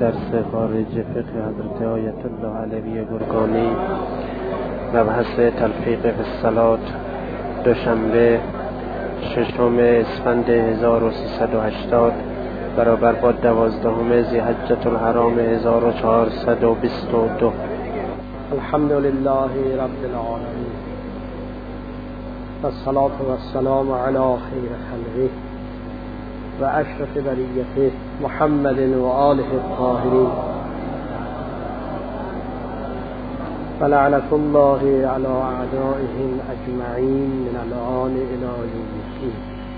درس خارج فقه حضرت آیت الله علوی گرگانی مبحث تلفیق فی الصلاة، دوشنبه 6 اسفند 1380 برابر با 12 ذی‌حجة الحرام 1422. الحمد لله رب العالمین والصلاة والسلام علی خیر خلقه و اشرف بریته محمد و آله الطاهرین ولعنة الله علی اعدائهم اجمعین من الآن الی یوم الدین.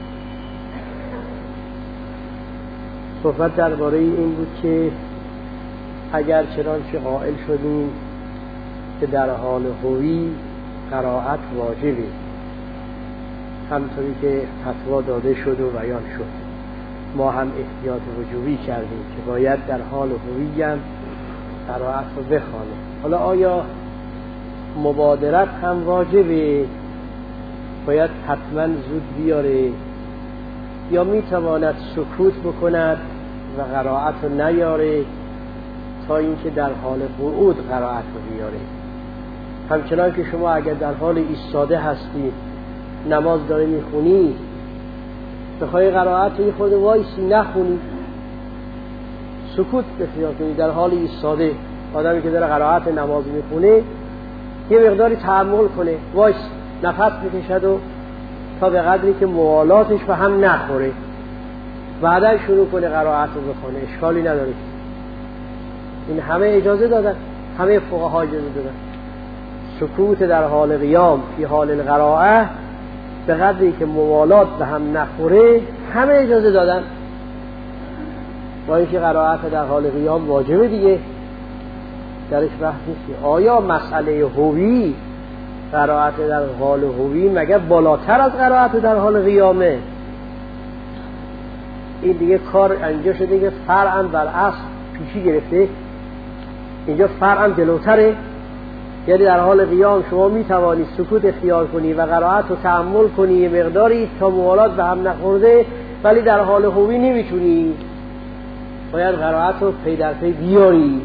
صحبت درباره این بود که اگر چنانچه قائل شدیم که در حال هوی قرائت واجبه، همطوری که فتوا داده شد و بیان شد، ما هم احتیاط وجوبی کردیم که باید در حال هوی هم قرائت رو بخوانیم. حالا آیا مبادرت هم واجبه، باید حتما زود بیاره، یا میتواند سکوت بکند و قرائت رو نیاره تا اینکه در حال قعود قرائت رو بیاره؟ همچنان که شما اگر در حال ایستاده هستی، نماز داری میخونی، بخوای قرائت رو خود وایسی نخونی، سکوت بخیار کنی در حال ایستاده. آدمی که داره قرائت نماز میخونه یه مقداری تحمل کنه، وایس نفس بکشد و تا به قدری که موالاتش به هم نخوره بعدا شروع کنه قرائت رو بخونه، اشکالی نداره. این همه اجازه دادن، همه فقها اجازه دادن. سکوت در حال قیام فی حال القراءه به قدری که موالات به هم نخوره همه اجازه دادن. با اینکه قرائت در حال قیام واجبه دیگه، درش بحث نیست. آیا مسئله هوی، قرائت در حال هوی مگر بالاتر از قرائت در حال قیامه؟ این دیگه کار اینجا شده که فرعاً بر اصل پیشی گرفته، اینجا فرعاً جلوتره. یعنی در حال قیام شما میتوانی سکوت اختیار کنی و قرائت رو تأمل کنی یه مقداری تا موالات به هم نخورده، ولی در حال هوی نمیتونی، باید قرائت رو پی در پی بیاری.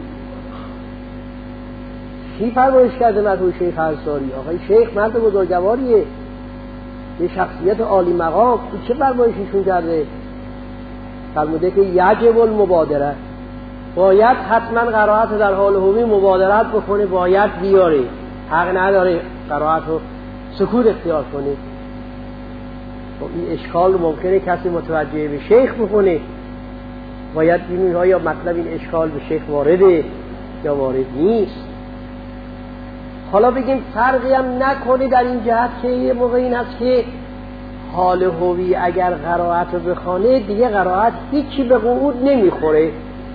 چی فرمایش کرده مرحوم شیخ انصاری؟ آقای شیخ مرد بزرگواریه، یه شخصیت عالی مقام، چه فرمایشیشون کرده؟ فرموده که یجب المبادره، باید حتما قرائت در حال هوی مبادرت بکنه، باید بیاره، حق نداره قرائت رو سکوت اختیار کنه. این اشکال ممکنه کسی متوجه به شیخ بکنه، باید ببینیم آیا مطلب این اشکال به شیخ وارده یا وارد نیست. حالا بگیم فرقی هم نکنه در این جهت که یه موقع این هست که حال هوی اگر قرائت رو بخونه دیگه قرائت هیچی به قعود نمیخوره،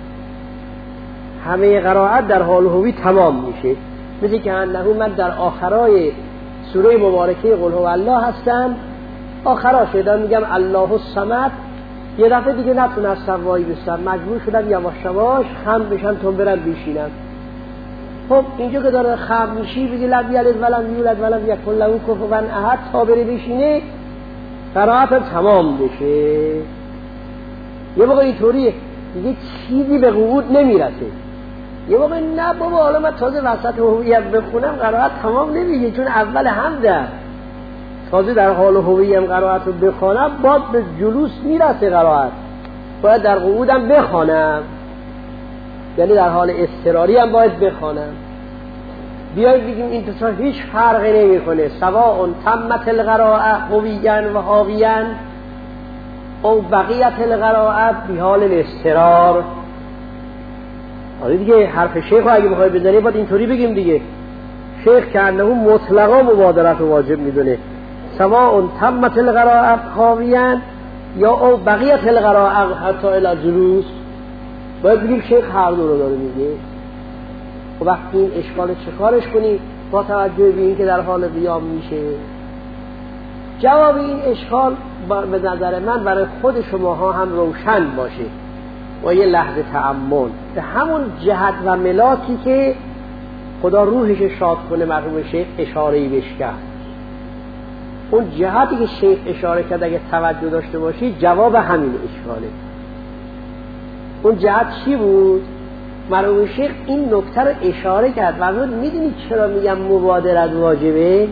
همه قرائت در حال هوی تمام میشه. مثل که انه من در آخرای سوره مبارکه قل هو الله هستم، آخرا شدم میگم الله الصمد، یه دفعه دیگه نتونستم وای بستم، مجبور شدم یواش یواش خم بشم تا برم بشینم. خب اینجا که داره خم میشی بگی لم یلد ولم یولد ولم یکن له کفوا احد تا بره بشینه قرائت تمام بشه. یه موقع اینطوریه دیگه چیزی به قعود نمیرسه، یه موقع نه بابا حالا من تازه وسط هویت بخونم قرائت تمام نمیشه، چون اول حمده تازه در حال هویم قرائت رو بخونم باید به جلوس میرسه قرائت، باید در قعودم بخونم، یعنی در حال اضطراری هم باید بخونم. بیایید بگیم این تصور هیچ فرقی نمی کنه، سواء تمت القراءه هویاً و حاویاً او بقیت القراءه بی حال الاضطرار. آره دیگه حرف شیخ رو اگه بخوای بزنی باید اینطوری بگیم دیگه. شیخ که انه مطلقا مبادرت رو واجب میدونه، سواء تمت القراءه حاویاً یا او بقیت القراءه حتی الی جلوس، باید بگیم شیخ هر دو رو داره میگه. و وقتی این اشکال چه کارش کنی با توجه به این که در حال قیام میشه؟ جواب این اشکال به نظر من برای خود شماها هم روشن باشه و یه لحظه تأمل به همون جهت و ملاکی که خدا روحش شاد کنه مرحوم شیخ اشاره‌ای بهش کرد. اون جهتی که شیخ اشاره کرد اگه توجه داشته باشی جواب همین اشکاله. اون جهت چی بود؟ مرحوم شیخ این نکته رو اشاره کرد و میدونید چرا میگم مبادرت واجبه؟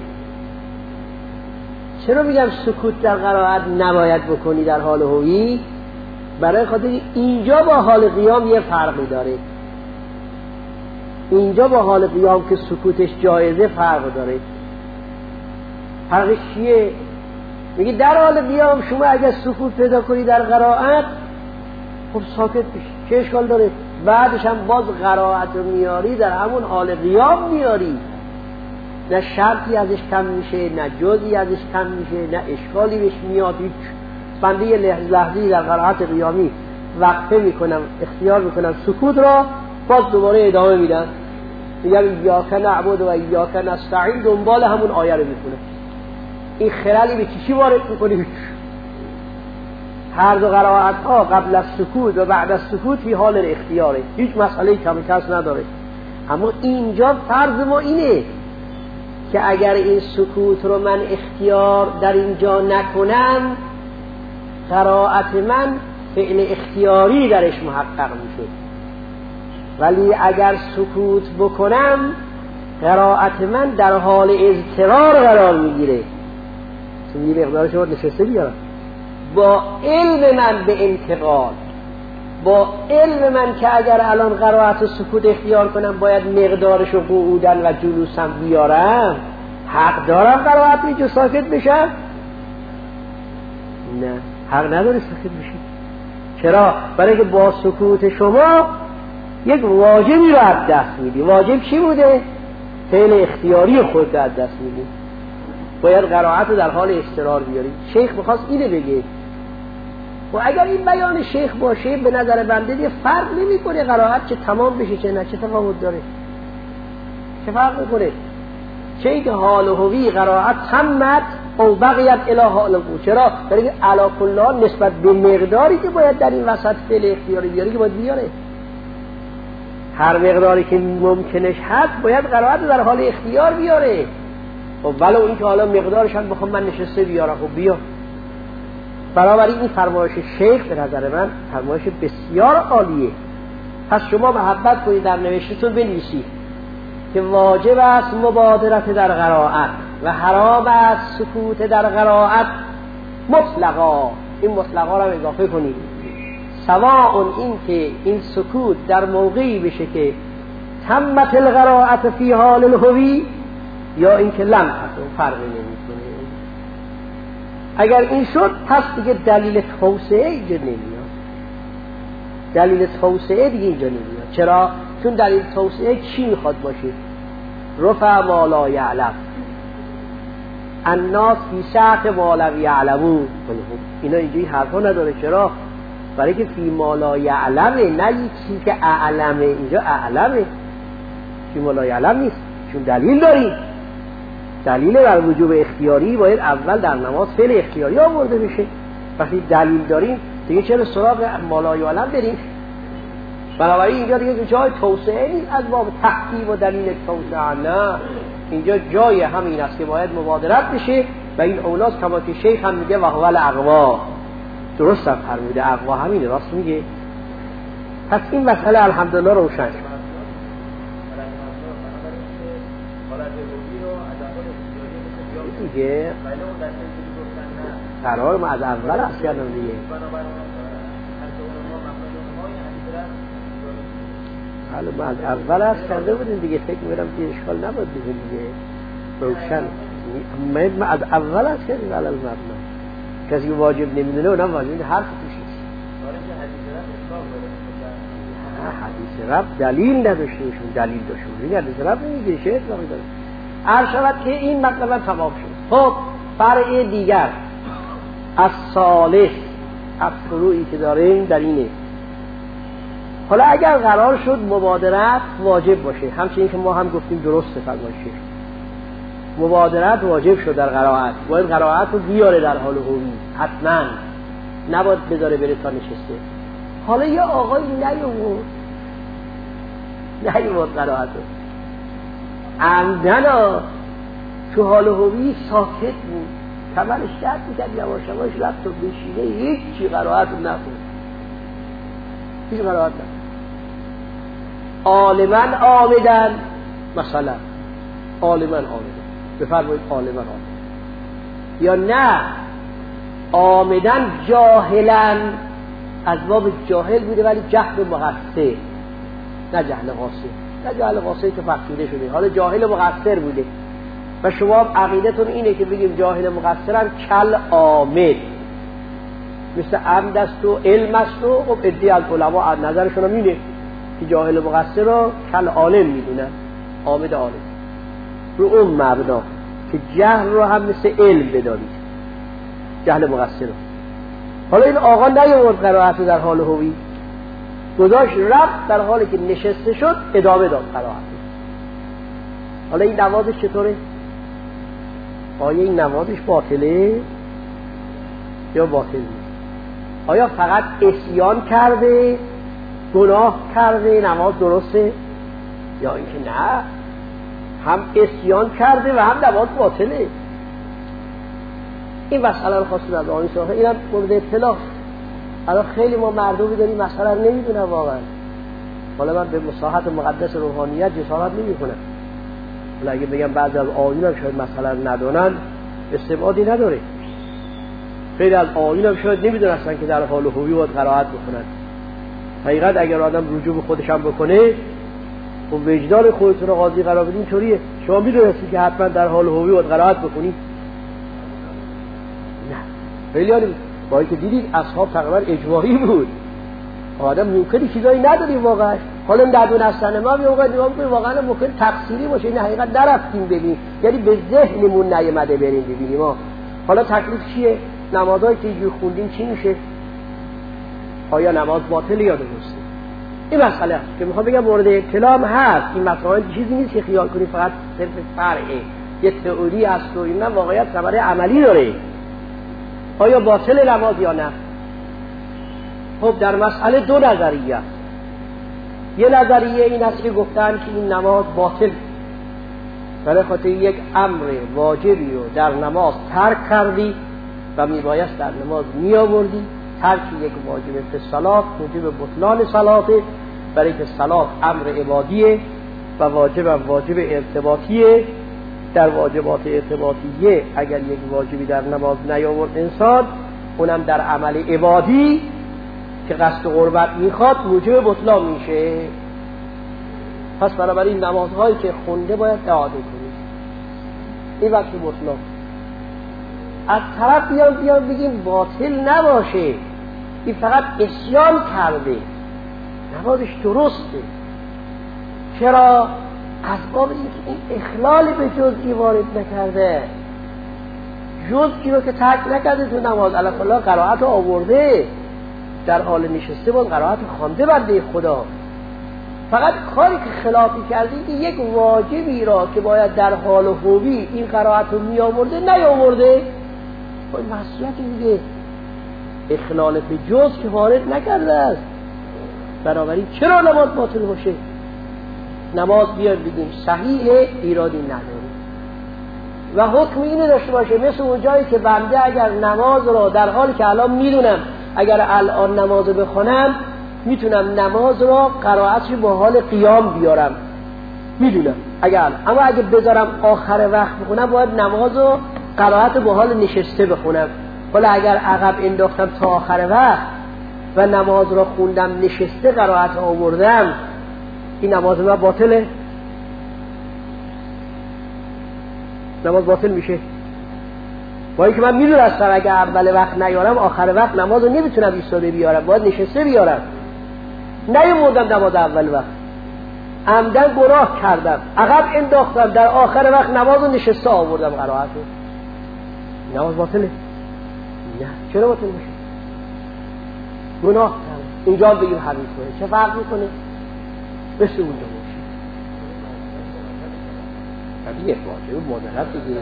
چرا میگم سکوت در قرائت نباید بکنی در حال هوی؟ برای خاطر اینجا با حال قیام یه فرقی داره. اینجا با حال قیام که سکوتش جایزه فرق داره. فرقش چیه؟ میگه در حال قیام شما اگر سکوت پیدا کنی در قرائت خب ساکت بشی، چه اشکال داره؟ بعدش هم باز قرائت رو میاری در همون حال قیام میاری، نه شرطی ازش کم میشه، نه جزئی ازش کم میشه، نه اشکالی بهش میاد. هیچ بنده یه لحظه‌ای در قرائت قیامی وقفه میکنم، اختیار میکنم سکوت را، باز دوباره ادامه میدم، میگم ایاک نعبد و ایاک نستعین، دنبال همون آیه رو میخونه. این خلالی به چی وارد میکنه؟ هر دو قرائت ها قبل از سکوت و بعد از سکوت فی حال اختیاره، هیچ مسئله کم کس نداره. اما اینجا فرض ما اینه که اگر این سکوت رو من اختیار در اینجا نکنم، قرائت من فعل اختیاری درش محقق میشه، ولی اگر سکوت بکنم قرائت من در حال اضطرار قرار میگیره. تو یه مقدار شما نشسته بیارم با علم من به انتقال، با علم من که اگر الان قرائت سکوت اختیار کنم باید مقدارش و قعودن و جلوسم بیارم، حق دارم قرائت اینجا ساکت بشم؟ نه، حق نداره ساکت بشی. چرا؟ برای که با سکوت شما یک واجبی رو از دست میدی. واجب چی بوده؟ فعل اختیاری خود رو از دست میدی، باید قرائت رو در حال اضطرار بیاری. شیخ میخواست اینه بگه و اگر این بیان شیخ باشه به نظر بنده دیگه فرق نمیکنه قرائت چه تمام بشه چه نه، چه تفاوت داره، چه فرق میکنه؟ چه که حال هوی قرائت تمت او بقیت الی حال هو. چرا؟ برای که علی کل حال نسبت به مقداری که باید در این وسط فعل اختیاری بیاری که باید بیاره، هر مقداری که ممکنش هست باید قرائت در حال اختیار بیاره. و ولو این که حالا مقدارش هم بخوام من نشسته بیارم، خب بیا. بنابراین این فرمایش شیخ به نظر من فرمایش بسیار عالیه. پس شما محبت کنید در نوشتتون بنویسید که واجب است مبادرت در قرائت و حرام است سکوت در قرائت مطلقا. این مطلقا رو اضافه کنید، سواء این که این سکوت در موقعی بشه که تمت القرائت فی حال الهوی یا این که لم تکن، فرقی نمیکنه. اگر این شد پس دیگه دلیل توسعه اینجا نمیاد، دلیل توسعه دیگه اینجا نمیاد. چرا؟ چون دلیل توسعه چی میخواد باشه؟ رفع ما لا یعلم الناس فی سعت ما لم یعلمون. اینا اینجوری حرفا نداره. چرا؟ برای که فی ما لا یعلمه، نه چیزی که اعلمه. اینجا اعلمه، فی ما لا یعلم نیست. چون دلیل داریم، دلیل بر وجوب اختیاری باید اول در نماز فعل اختیاری آورده بشه. وقتی دلیل داریم دیگه چرا سراغ ما لا یعلم بریم؟ بنابراین اینجا دیگه جای توسعه نیست از باب تحقیق و دلیل توسعه، نه، اینجا جای همین است که باید مبادرت بشه و این اولاست کما که شیخ هم میگه و هو الاقوا. درست هم فرموده، اقوا همینه، راست میگه. پس این مسئله الحمدلله روشن شد. دیگه قرار ما از اول است کردم دیگه. حالا ما از اول است کرده بودیم دیگه، فکر می‌کنم که اشکال نبود دیگه، روشن. ما از اول است کردیم علل مبنا. کسی که واجب نمیدونه اونم واجب حرف توش نیست. حدیث رب دلیل نداشتهشون، دلیل داشتون. این حدیث رب نمیگه شیخ نمیدونه. عرشبت که این مطلب تمام شد. خب فرع دیگر از ثالث از فروعی که داریم در اینه. حالا اگر قرار شد مبادرت واجب باشه، همچنین که ما هم گفتیم درسته فرمایشه، مبادرت واجب شد در قرائت، باید قرائت رو بیاره در حال هوی، حتما نباید بذاره بره تا نشسته. حالا یه آقای نیومد قرائت رو عمدن تو حال هوی ساکت بود، کمرش درد میکرد، یواش یواش رفت و بشینه، هیچی قرائت رو نخون، هیچ قرائت نخون. عالمن آمدن، مثلا عالمن آمدن، بفرمایید عالمن آمدن، یا نه آمدن جاهلن، از باب جاهل بوده ولی جهل مقصر، نه جهل قاصر، نه جهل قاصر که فقیده شده، حالا جاهل مقصر بوده. و شما عقیدتون اینه که بگیم جاهل مقصرن کل آمد، مثل عمد است و علم است و خب ادعی از علما نظرشون هم اینه که جاهل مقصر رو کل عالم میدونن، آمد عالم، رو اون مبنا که جهل رو هم مثل علم بدانید، جهل مقصر رو. حالا این آقا نیاورد قرائت در حال هوی، گذاشت رفت، در حالی که نشسته شد ادامه داد قرائت. حالا این نمازش چطوره؟ آیا این نمازش باطله یا باطل نیست؟ آیا فقط عصیان کرده، گناه کرده، نماز درسته؟ یا اینکه نه، هم عصیان کرده و هم نماز باطله؟ این مسئله رو خواستیم از آقای صاحب، اینم مورد اطلاع. الان خیلی ما مردمی داریم مسئله رو نمیدونن واقعا. حالا من به مصاحت مقدس روحانیت جسارت نمی‌کنم، ولی اگه بگم بعضی از آیین هم شاید مسئله رو ندونن استبعادی نداره. خیلی از آیین هم شاید نمیدونستن که در حال هوی باید قرائت بکنن. حقیقت اگر آدم رجوع به خودش هم بکنه و وجدان خودتون رو قاضی قرار بدین، اینطوریه. شما میدونستی که حتما در حال هوی باید قرائت بکنی؟ نه. خیلی عالی. با اینکه دیدید اصحاب تقریبا اجباری بود. آدم ممکنه چیزایی نداریم واقعا. حالا ندونستن ما میگه نگاه کنیم واقعا ممکن تقصیری باشه، این حقیقت نرفتیم ببینیم، یعنی به ذهنمون نیامده بریم ببینیم. ما حالا تکلیف چیه؟ نمازایی که اینجور خوندیم چی میشه؟ آیا نماز باطله یا درسته؟ این مسئله است که میخوام بگم مورد اطلاع هست. این مسائل چیزی نیست که خیال کنید فقط صرف فرعه، یه تئوری است و این واقعیت ثمره عملی داره. آیا باطل نماز یا نه؟ خب در مسئله دو نظریه است. یه نظریه این است که گفتن که این نماز باطل، برای خاطر یک امر واجبی رو در نماز ترک کردی و میبایست در نماز میآوردی. ترک یک واجب به صلات موجب بطلان صلاته، برای که صلات امر عبادیه و واجب ارتباطیه. در واجبات ارتباطیه اگر یک واجبی در نماز نیاورد انسان، اونم در عمل عبادی که قصد قربت میخواد موجب بطلان میشه. پس بنابراین نمازهایی که خونده باید اعاده کنید. این وقت بطلان. از طرف بیان بگیم باطل نباشه، این فقط عصیان کرده، نمازش درسته. چرا؟ از باب این اخلال به جزئی وارد نکرده، جزئی رو که ترک نکرده تو نماز، علاوه قرائت رو آورده، در حال نشسته بود قرائت خوانده بنده خدا. فقط کاری که خلافی کردی که یک واجبی را که باید در حال هوی این قرائت رو می آورده نیاورده، این معصیت دیگه، اخلال به جز که وارد نکرده است. بنابراین چرا نماز باطل باشه؟ نماز بیاد بگیم صحیحه، ایرادی نداره و حکم اینو داشته باشه، مثل اون جایی که بنده اگر نماز را در حالی که الان میدونم اگر الان نماز بخونم میتونم نماز را قرائتش با حال قیام بیارم، میدونم اما اگه بذارم آخر وقت بخونم باید نماز رو قرائت با حال نشسته بخونم. ولی اگر عقب انداختم تا آخر وقت و نماز را خوندم نشسته قرائت آوردم، این نماز من باطله؟ نماز باطل میشه. با اینکه من میدونستم اگر اول وقت نیارم آخر وقت نماز رو نمیتونم ایستاده بیارم، باید نشسته بیارم. نیاوردم نماز اول وقت، عمدن گناه کردم، عقب انداختم، در آخر وقت نماز رو نشسته آوردم قرائت رو، نماز باطله؟ نه. چرا باطل میشه؟ گناه کردم. اینجا بگیم حریف کنه چه فرق میکنه؟ مثل اونجا باشه. طبیعه واجب مادرت دیگه.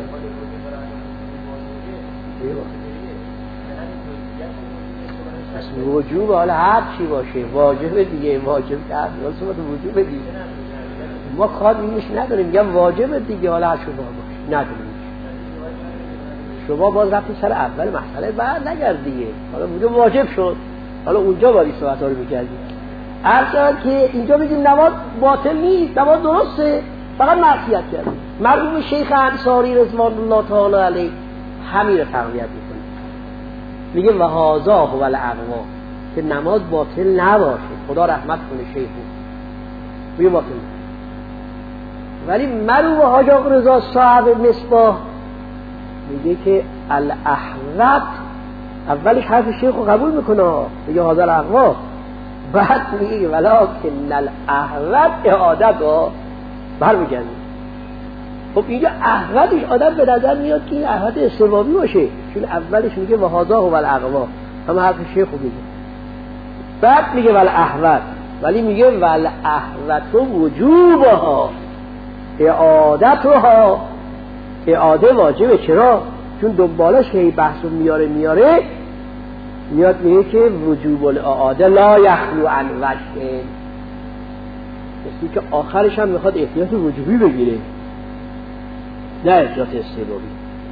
اصل وجوب حالا هر چی باشه واجب دیگه، واجب که اصلا وجوب دیگه. ما کار اینش نداریم، میگم واجب دیگه، حالا هر چی باشه نداریم. شما باز رفتی سر اول مسئله بعد نگرد دیگه، حالا بوده واجب شد، حالا اونجا باید صحبت‌ها رو می‌کردیم. اصلا که اینجا بگیم نماز باطل نیست، نماز درسته، فقط معصیت کرد. مرحوم شیخ انصاری رضوان الله تعالی علیه همین رو تقویت میکنه، میگه و هذا هو الاقوا، که نماز باطل نباشه. خدا رحمت کنه شیخ میگه باطل، ولی مرحوم حاج آقا رضا صاحب مصباح میگه که الاحوط، اولش حرف شیخ رو قبول میکنه، میگه هذا الاقوا، بعد میگه ولکن الاحوط اعادت رو برمیگرده. خب اینجا احوطش آدم به نظر میاد که این احوط استبابی باشه، چون اولش میگه و هذا هو الاقوا، همه حرف شیخ رو میگه، بعد میگه والاحوط، ولی میگه والاحوط وجوبها، اعادتها، اعاده واجبه. چرا؟ چون دنبالش که بحثو میاره میاد میگه که وجوب الاعاده لا یخلو عن وجه، مثل که آخرش هم میخواد احتیاط وجوبی بگیره نه احتیاط استبابی.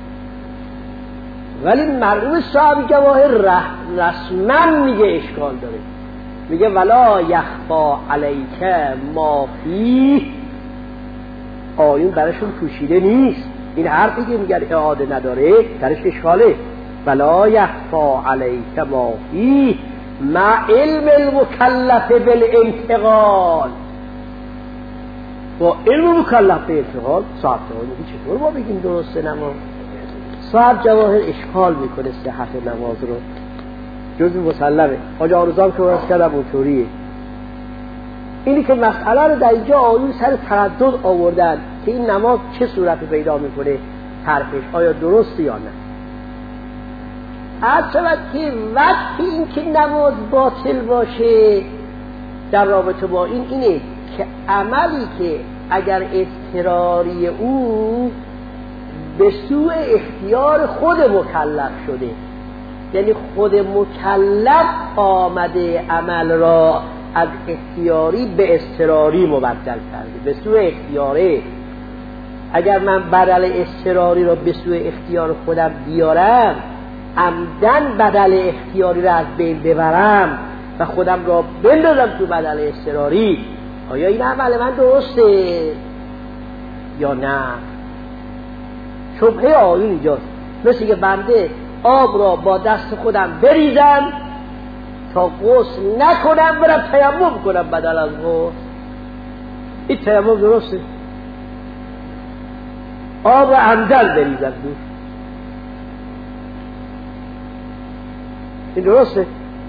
ولی مرحوم صاحب جواهر رسما میگه اشکال داره، میگه ولا یخفا علیک ما فیه، آیون براشون پوشیده نیست. این حرفی که میگن اعاده نداره درش اشکاله. ولا یخفا علیک ما فیه مع علم المکلف بالانتقال، با علم مکلف بالانتقال. صاحب جواهر میگه چطور ما بگیم درسته نماز؟ صاحب جواهر اشکال میکنه صحت نماز رو، جزء مسلمه. حاج آرزام که واسه کردم اونطوریه. اینی که مسئله رو در اینجا آیون سر تردد آوردن که این نماز چه صورت پیدا میکنه، طرفش آیا درسته یا نه. اصلا که وقتی این که نماز باطل باشه در رابطه با این اینه که عملی که اگر اضطراری او به سوء اختیار خود مکلف شده، یعنی خود مکلف آمده عمل را از اختیاری به اضطراری مبدل کرده، به سوء اختیاره. اگر من بدل اضطراری را به سوء اختیار خودم بیارم، عمدن بدل اختیاری را از بین ببرم و خودم را بندازم تو بدل اضطراری، آیا این عمل من درسته یا نه؟ شبهه آیون اینجاست. مثل که بنده آب را با دست خودم بریزم تا غسل نکنم برم تیمم کنم بدل از غسل، این تیمم درسته؟ آب را عمدن بریزم دور، این درسته؟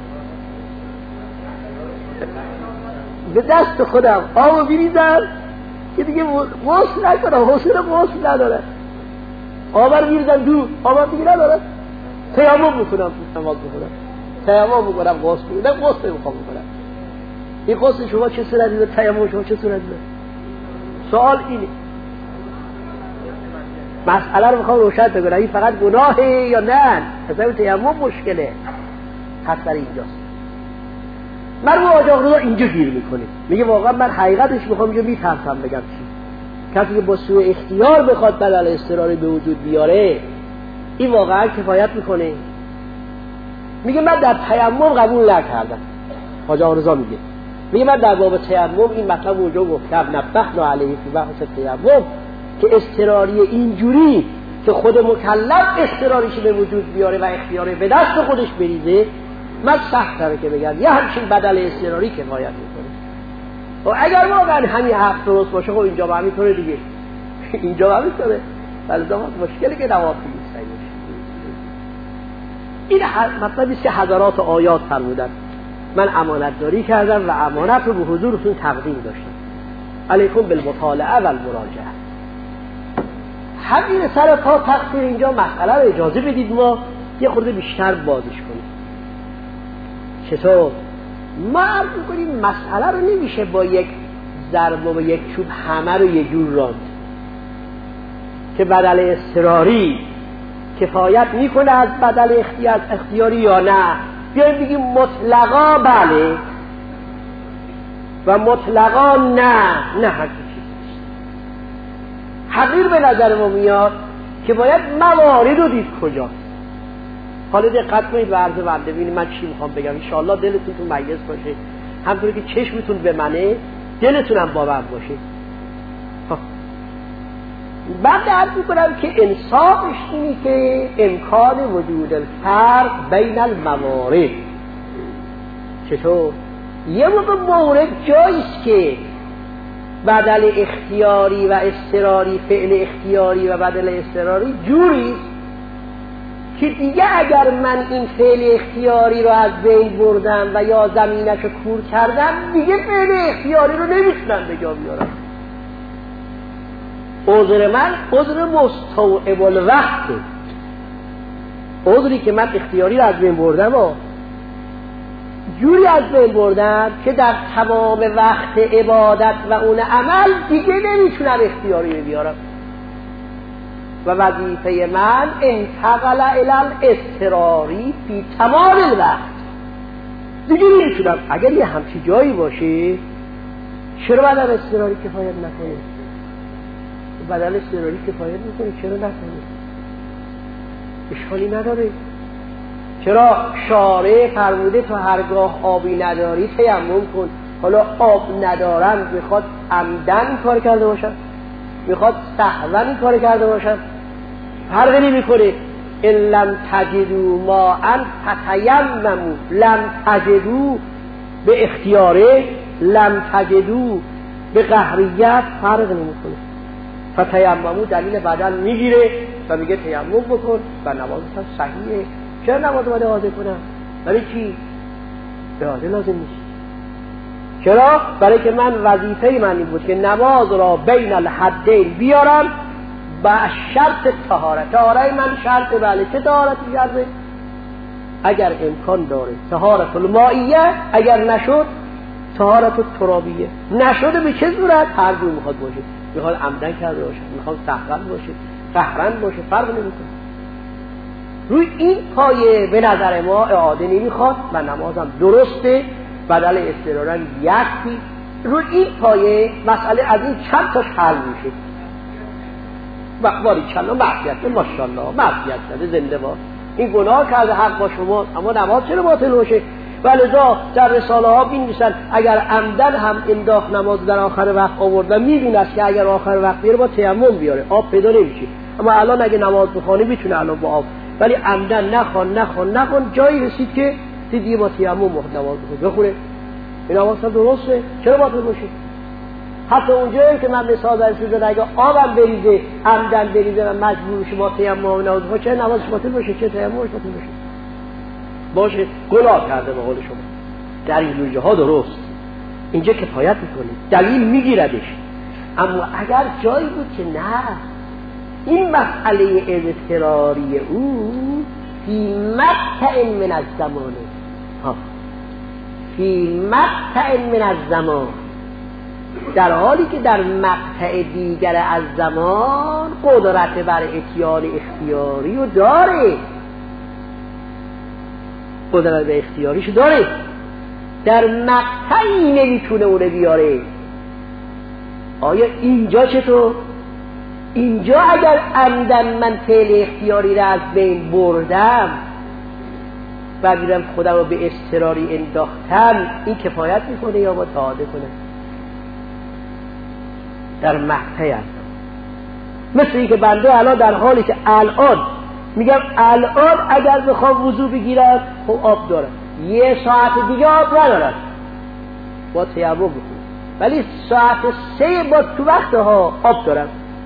به دست خودم آب را بریزم که دیگه غسل نکنم، حوصله غسل نداره، آب را بریزم دور، آب را دیگه نداره، تیمم میکنم، نماز میکنم، تیمم میکنم، غسل میکنم، غسل میخوام بکنم. این غسل شما چه صورتی داره؟ تیمم شما چه صورتی داره؟ سوال اینه. مسئله رو میخوام روشن بکنم، این فقط گناهه یا نه؟ اصلا تیمم مشکله، خطر اینجاست. مرحوم حاج آقا رضا اینجا گیر میکنه، میگه واقعا من حقیقتش میخوام اینجا میترسم بگم چی. کسی که با سوء اختیار بخواد بدل اضطراری به وجود بیاره، این واقعا کفایت میکنه؟ میگه من در تیمم قبول نکردم. حاج آقا رضا میگه من در باب تیمم این مطلب اونجا گفتم، نبهنا علیه فی بحث تیمم، که اضطراری اینجوری که خود مکلف اضطراریش به وجود بیاره و اختیاره به دست خودش بریزه، من سخت داره که بگم یه همچین بدل اضطراری کفایت میکنه. و اگر واقعا همین حرف درست باشه، خب اینجا با همینطوره دیگه، اینجا با همینطوره، ولی مشکلی که نوافی نیست. این مطلبیست که حضرات آیات فرمودن من امانت داری کردم و امانت رو به حضورتون تقدیم داشتم، علیکم بالمطالعه و المراجعه. همین سر تا تقصیر اینجا مسئله رو اجازه بدید ما یه خورده بیشتر بازش کنیم. چطور؟ ما عرض می‌کنیم مسئله رو نمیشه با یک ضرب و یک چوب همه رو یه جور راند که بدل اضطراری کفایت میکنه از بدل اختیاری یا نه. بیاییم بگیم مطلقا بله و مطلقا نه هر چیزی نیست. حقیر به نظر ما میاد که باید موارد رو دید کجاست. حالا دقت کنید و عرض بنده ببینید من چی میخوام بگم، ان شاءالله دلتون تو مجلس باشه همطوری که چشمتون به منه دلتونم با من باشه. بعد عرض میکنم که انصافش اینی که امکان وجود الفرق بین الموارد. چطور؟ یه موقع مورد جاییست که بدل اختیاری و اضطراری، فعل اختیاری و بدل اضطراری جوریست که دیگه اگر من این فعل اختیاری رو از بین بردم و یا زمینش رو کور کردم دیگه فعل اختیاری رو نمیتونم به جا بیارم. عذر من عذر مستوعب الوقته، عذری که من اختیاری رو از بین بردم و جوری از بین بردم که در تمام وقت عبادت و اون عمل دیگه نمیتونم اختیاری رو بیارم و وظیفه من انتقل الی الاضطراری فی تمام الوقت. دیگه نمیتونم. اگر یه همچی جایی باشه چرا بدل اضطراری کفایت نکنه؟ بدل اضطراری کفایت میکنه، چرا نکنه؟ اشکالی نداره. چرا شارع فرموده تو هرگاه آبی نداری تیمم کن؟ حالا آب ندارم میخواد عمدن کار کرده باشم، میخواد سهوا کار کرده باشم، فرقی نمیکنه. ان لم تجدوا ماء فتیمموا، لم تجدوا به اختیاره، لم تجدوا به قهریت فرق نمیکنه. فتیمموا دلیل بدل میگیره و میگه تیمم بکن و نمازت صحیحه. چرا نماز باید اعاده کنم؟ برای چی؟ اعاده لازم نیست. چرا؟ برای که من وظیفه من این بود که نماز را بین الحدین بیارم با شرط طهارت. طهارت من شرط بله. چه طهارتی شرطه؟ اگر امکان داره طهارت المائیه، اگر نشد طهارت الترابیه. نشده به چه صورت؟ هر جور میخواد باشه، میخواد عمدن کرده باشه، میخواد سهوا باشه، قهرن باشه، فرق نمیکنه. روی این پایه به نظر ما اعاده نمیخواد و نمازم درسته، بدل اضطرارا یکی. روی این پایه مسئله از این چند تاش حل میشه. باری چلا معصیت ماشاءالله معصیت کرده زنده باد، این گناه کرده حق با شما، اما نماز چرا باطل باشه؟ ولذا در رساله ها بینویسن اگر عمدن هم انداخت نماز در آخر وقت آوردن میدونه است که اگر آخر وقت بیاره با تیمم بیاره، آب پیدا نمیشه. اما الان اگه نماز بخونه میتونه الان با آب، ولی عمدن نخون جایی رسید که دیگه با تیمم نماز بخونه. این نماز درسته، چرا باطل باشه؟ حتی اونجایی که من مثال رسیدم اگه آبم بریزه، عمدن بریزه و مجبور شه با تیمم نماز بخونه، چه نمازش باطل باشه، چه تیممش باطل باشه؟ گناه کرده به قول شما. در این جاها درست، اینجا کفایت میکنه، دلیل میگیردش. اما اگر جایی بود که نه، این مسئله اضطراری او فی مقطع من الزمان، فی مقطع من الزمان، در حالی که در مقطع دیگر از زمان قدرت بر اتیان اختیاری رو داره، قدرت به اختیاریش داره، در مقطعی نمیتونه اونه بیاره. آیا اینجا چطور؟ اینجا اگر عمدن من فعل اختیاری را از بین بردم و میرم خودم رو به اضطراری انداختم، این کفایت میکنه یا باید اعاده کنه؟ در مقطعی هستم. مثل این که بنده الان در حالی که الان میگم الان اگر بخوام وضو بگیرم خب آب دارم، یه ساعت دیگه آب ندارم، با تیمم بکنم، ولی ساعت 3 با تو وقت ها آب دارم،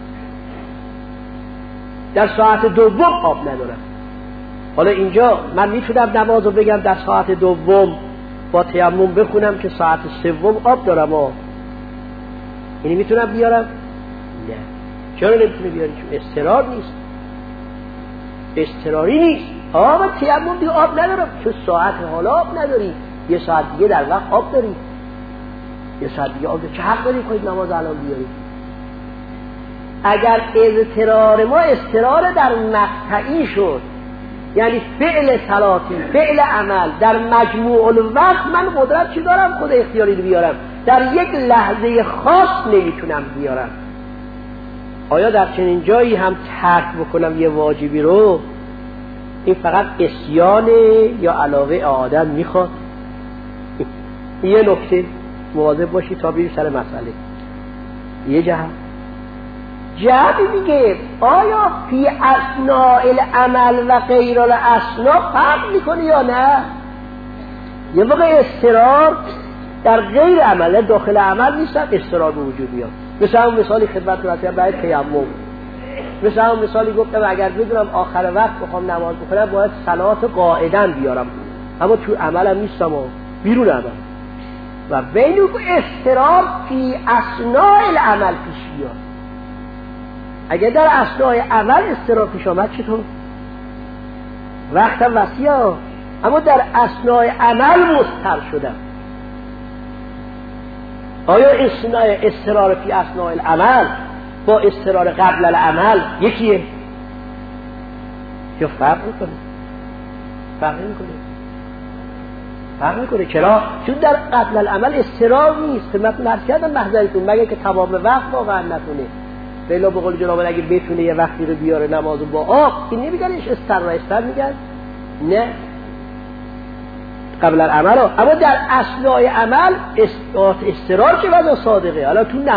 در ساعت دوم آب ندارم. حالا اینجا من میتونم نماز رو بگم در ساعت دوم با تیمم بخونم که ساعت سوم آب دارم اینی میتونم بیارم؟ نه. چرا نمیتونه بیاری؟ چون اضطرار نیست، اضطراری نیست. آب تیمم دیگه آب ندارم، چون ساعت حالا آب نداری، یه ساعت دیگه در وقت آب داری، یه ساعت دیگه آب داری، چه حق داری خواهید نماز الان بیاری؟ اگر اضطرار ما اضطرار در مقطعی شد، یعنی فعل صلاتی، فعل عمل در مجموع الوقت، من قدرت چی دارم خود اختیاری رو بیارم؟ در یک لحظه خاص نمیتونم بیارم. آیا در چنین جایی هم ترک بکنم یه واجبی رو؟ این فقط عصیانه یا علاوه آدم میخواد؟ یه نکته مواظب باشی تا بریم سر مسئله. یه جهت دیگه آیا فی اثناء العمل و غیر الاثناء فرق میکنه یا نه؟ یه موقع اضطرار در غیر عمل داخل عمل نیستن اضطرار به وجود میاد. مثل اون مثالی خدمت رسیدم برای تیمم، مثل اون مثالی گفتم اگر بدونم آخر وقت بخوام نماز بخونم باید صلات قاعدن بیارم، اما تو عملم نیستم و بیرون عمل و بین اضطرار فی اثناء العمل پیش بیاد. اگر در اثناء عمل اضطرار پیش آمد چطور؟ وقتم وسیعه اما در اثناء عمل مضطر شدم. آیا اضطرار فی اثناء العمل با اضطرار قبل العمل یکیه؟ یا فرق میکنه؟ فرق میکنه. چرا؟ چون در قبل العمل اضطرار نیست. خدمت نرس کردم محضرتون مگه که تمام وقت واقعا نتونه، بلا به قول جناب اگه بتونه یه وقتی رو بیاره نمازو با آب، این نمیگنش استر میگن نه قبل العمل. اما در اثناء عمل استرار چه وضع صادقه. حالا تو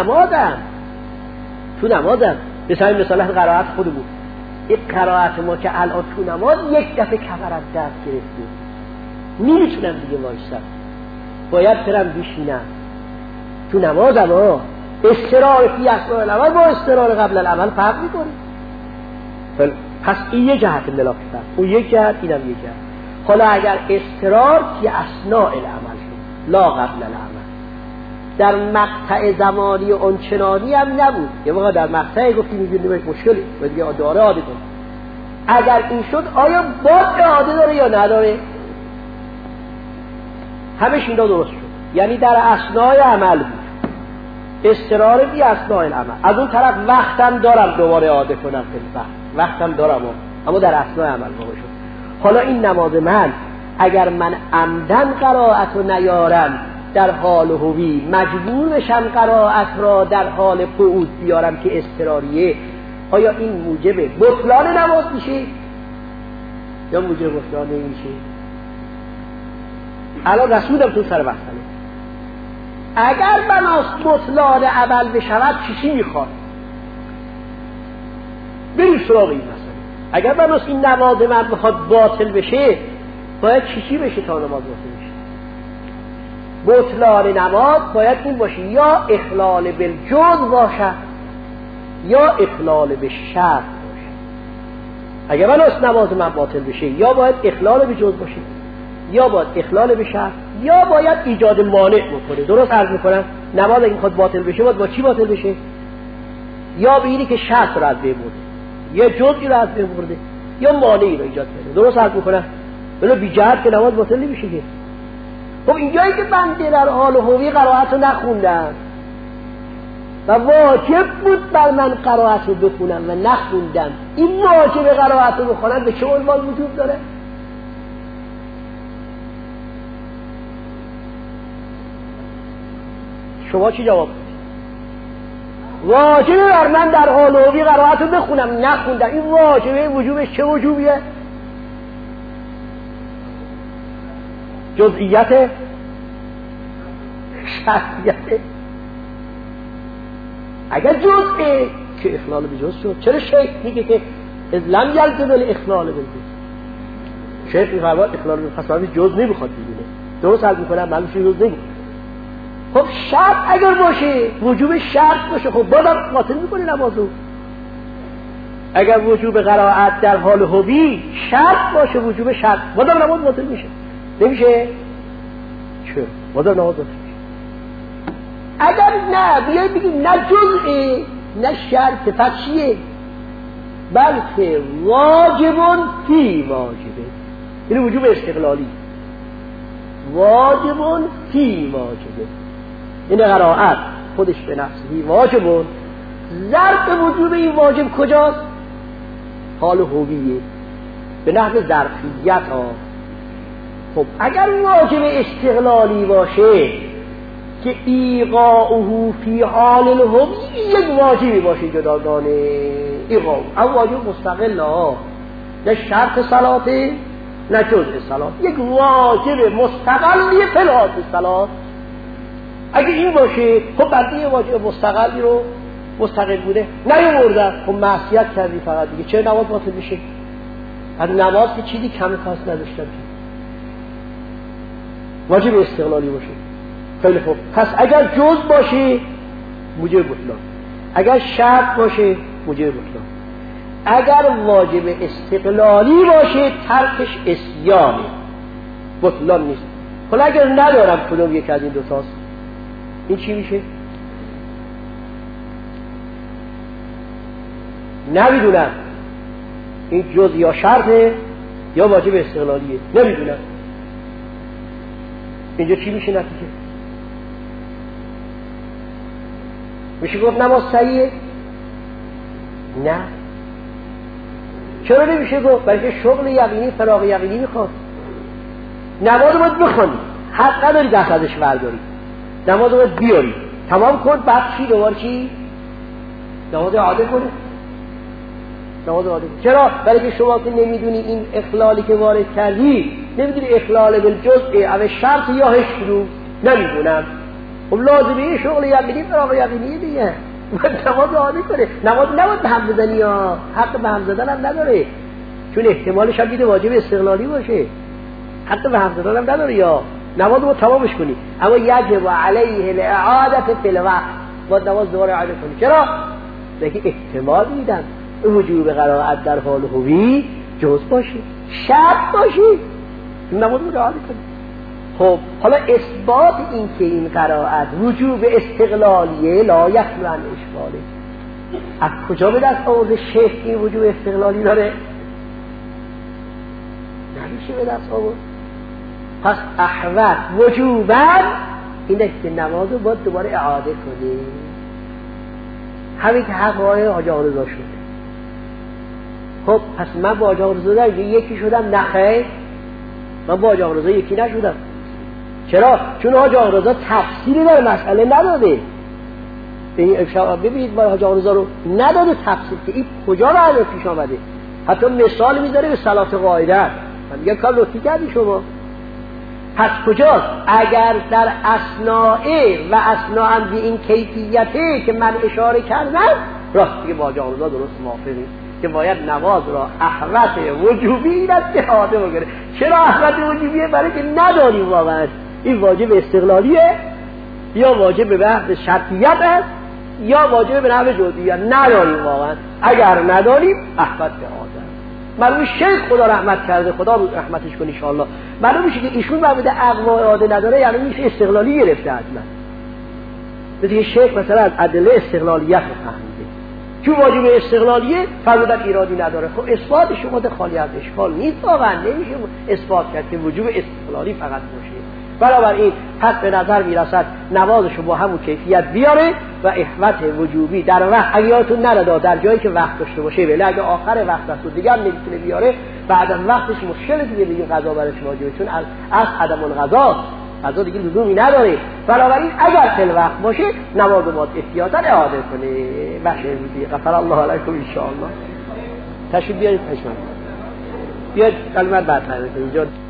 نمازم مثلا قرائت خود بود، این قرائت ما که الان تو نماز یک دفعه کمر از دست گرفتیم نمیتونم دیگه وایسم، باید برم بشینم. تو نمازم استرار فی اثناء العمل با استرار قبل العمل فرق میکنه. پس این یه جهت ملاکفت، اون یک جهت، اینم یک جهت. حالا اگر استرار فی اثناء العمل شد لا قبل العمل، در مقطع زمانی اونچنانی هم نبود، یه موقع در مقطع گفتی میبینیم یک مشکلی و دیگه داره عاده کن. اگر این شد آیا باز اعاده داره یا نداره؟ همش اینا درست شد. یعنی در اثناء عمل بود، استرار فی اثناء العمل. از اون طرف وقتم دارم دوباره اعاده کنم، وقتم دارم اما در اثناء عمل واقع شد. حالا این نماز من اگر من عمدن قرائت رو نیارم در حال هوی، مجبور بشم قرائت را در حال قعود بیارم که استراریه، آیا این موجب بطلان نماز میشه یا موجب بطلان نمیشه؟ الان رسولم تو سر مسئله اگر بناس بطلان عمل بشود چی میخواد؟ بریم سراغ این مسئله. اگر بناس این نماز من بخواد باطل بشه باید چی بشه تا نماز باطل بشه؟ بطلان نماز باید این باشه یا اخلال بالجزء باشه یا اخلال بالشرط باشه. اگر بناس نماز من باطل بشه یا باید اخلال بالجزء باشه یا باید اخلال بشرط یا باید ایجاد مانع بکنه. درست عرض میکنم نماز اگه میخواد باطل بشه باید با چی باطل بشه؟ یا به اینی که شرط رو از بین برده، یا جزئی رو از بین برده، یا مانعی رو ایجاد کرده. درست عرض میکنم بلا بی جهت که نماز باطل نمیشه که. خب اینجایی که بنده در حال هوی قرائت رو نخوندم و واجب بود بر من قرائت رو بخونم و نخوندم، این واجب قرائت رو بخونم به چه عنوان وجود داره؟ شما چی جواب بدید؟ واجبه بر من در حال هوی قرائت رو بخونم نخوندم، این واجبه وجوبش چه وجوبیه؟ جزئیت شرطیت. اگر جزئه که اخلال به جزء شد، چرا شیخ میگه که از لم یلزم الاخلال به جزء؟ شیخ میفرماید اخلال به خاصه جزء نمیخواد ببینه. درست حل میکنم معلومه جزء نمیخواد. خب شرط اگر باشه، وجوب شرط باشه، خب بازم باطل میکنه نمازو. اگر وجوب قرائت در حال هوی شرط باشه، وجوب شرط، بازم نماز باطل میشه. نمیشه؟ چرا؟ بازم نماز باطل میشه. اگر نه بیای بگیم نه جزئه نه شرط، پس چیه؟ بلکه واجبون فی واجبه، این وجوب استقلالی، واجبون فی واجبه. این قرائت خودش به نفسه واجبون، ظرف وجوب این واجب کجاست؟ حال هویه به نحو ظرفیت ها. خب اگر واجب استقلالی باشه که ایقاعه فی حال الهوی یک واجبی باشه جداگانه، ایقاع او واجب مستقل ها، نه شرط صلاته نه جزء صلات، یک واجب مستقلی فی الحال صلات اگه این باشه خب بنده یه واجب مستقلی رو مستقل بوده نیاوردن، خب معصیت کردی فقط دیگه، چه نماز باطل میشه؟ از نماز که چیزی کم کاس نداشتم واجب استقلالی باشه. خیلی خوب، پس اگر جز باشه موجب بطلان، اگر شرط باشه موجب بطلان، اگر واجب استقلالی باشه ترکش عصیانه، بطلان نیست. حالا اگر ندارم کدوم یک از این دوتاست، این چی میشه؟ نمیدونم این جز یا شرطه یا واجب استقلالیه، نمیدونم اینجا چی میشه نتیجه؟ میشه گفت نماز صحیحه؟ نه. چرا نمیشه گفت؟ برای شغل یقینی فراغ یقینی میخواد. نماز رو باید بخونی، حق نداری دست ازش برداری، نماز رو باید بیاری تمام کن، بعد چی دوباره چی؟ نماز عاده کنه، نماز عاده کنه. چرا؟ برای که شما که نمیدونی این اخلالی که وارد کردی، نمیدونی اخلال بالجزء او شرط یا هشترو، نمیدونم. خب لازمه شغل یقینی فراغ یقینی دیگه، باید نماز عاده کنه. نماز نباید به هم بزنی، یا حق به هم زدن هم نداره، چون احتمالش هم دیده واجب استقلالی باشه، حتی به هم زدن هم نداره، یا نماز رو تمامش کنی. اما یجب علیه الاعاده فی الوقت، باید نماز دوباره اعاده کنی. چرا؟ بلکه احتمال میدن وجوب قرائت در حال حوی جز باشه، شرط باشه، نماز رو اعاده کنی. خب حالا اثبات این که این قرائت وجوب استقلالیه لا یخلو عن اشکاله، از کجا به دست آورده شیخ این وجوب استقلالی داره؟ نمیشه به دست آورد. پس احوت وجوباً اینه که نماز رو باید دوباره اعاده کنی، همین که حقای حاج آقارضا شده. خب پس من با حاج آقارضا در یکی شدم؟ نخیر، من با حاج آقارضا یکی نشدم. چرا؟ چون حاج آقارضا تفسیری در مسئله نداده. ببینید با حاج آقارضا رو نداده تفسیر که این کجا رو پیش آمده، حتی مثال میذاره به صلات قاعده. من میگم کار لطفی کردی شما. پس کجاست؟ اگر در اثناء و اثناء به این کیفیته که من اشاره کردم، راست که با حاج آقارضا درست موافقی که باید نماز را احوت وجوبی این است که اعاده بکنه. چرا احوت وجوبیه؟ برای که نداریم واقعا این واجب استقلالیه یا واجب به نحو شرطیت است یا واجب به نحو جزئیت، نداریم واقعا. اگر نداریم احوت به اعاده. معلومه شیخ خدا رحمت کرده، خدا رحمتش کنه ان شاء الله، معلومه میشه که ایشون بابت عقل و اعاده نداره، یعنی میشه استقلالی گرفته حتما. مثل شیخ مثلا از ادله استقلالیت فهمیده، چون واجب استقلالیه فرمودن ایرادی نداره. خب اثبات شما خالی از اشکال نیست، واقعا نمیشه اثبات کرد که وجوب استقلالی فقط باشه. بنابراین پس به نظر میرسد نمازشو با همون کیفیت بیاره و احوت وجوبی در وقت اگیاتون نرده، در جایی که وقت داشته باشه، ولی اگه آخر وقت است و دیگر نمیتونه بیاره، بعد از وقتش مشکل دیگه بگیم قضا برش واجبه، چون از عدم القضا قضا دیگه لزومی نداره. بنابراین اگر فی الوقت باشه نماز رو باید احتیاطاً اعاده کنه. باشه دیگه. غفر الله علیکم ان شاء الله. تشریف بیارید پشمن بیاد کلمات بعد اینجا